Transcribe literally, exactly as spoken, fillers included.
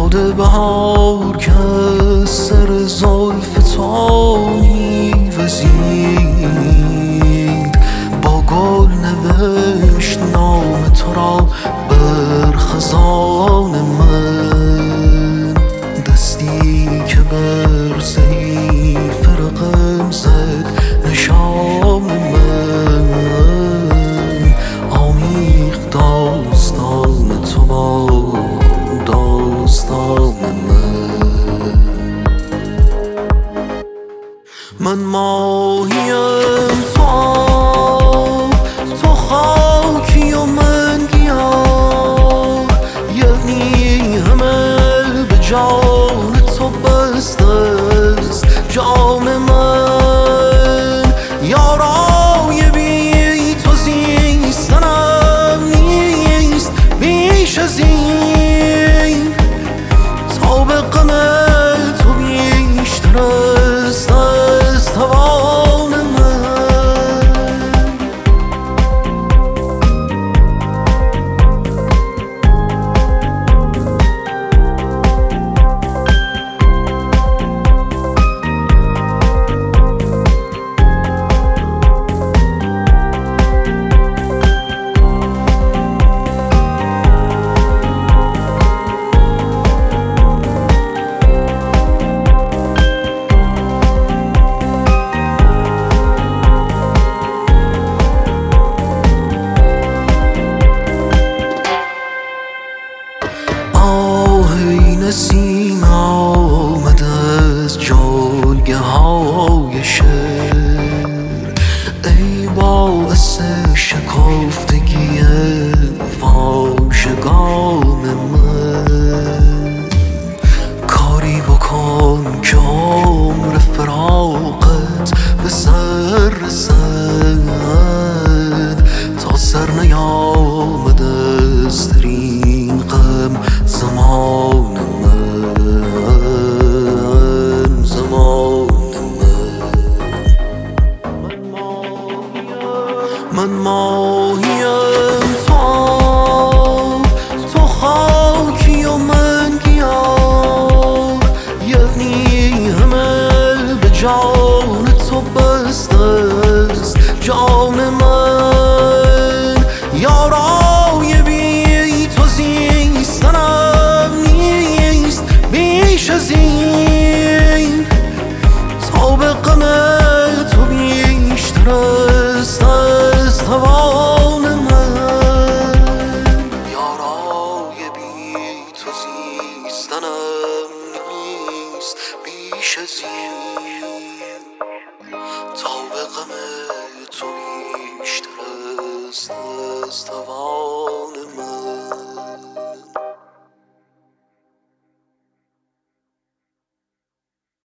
باد بهار که سر زلف تو میوزید، با گل نوشت نام تو را بر خزان من. دستی که بر صحیفه رقم زد نشان من، آمیخت داستان تو با داستان من. من ماهیم تو، تو خاکی و من گیاه، یعنی همه به جان تو بسته است جان من. یارای بی تو زیستنم نیست بیش از این، تا به غم تو بیشتر است از توان من. نسیم آمد از جلگه های شعر، ای باعث شکافتگی واژگان من. کاری بکن که عمر فراقت به سر رسد، تا سر نیامد از ترین غم زمان من. من ماهیم تو، تو خاکی و من گیاه، یعنی همه به جان تو بسته است جان من. یارای بی تو زیستنم نیست بیش از این، تا به غم تو بیشتر است از توان من. یارای بی تو زیستنم نیست بیش از این.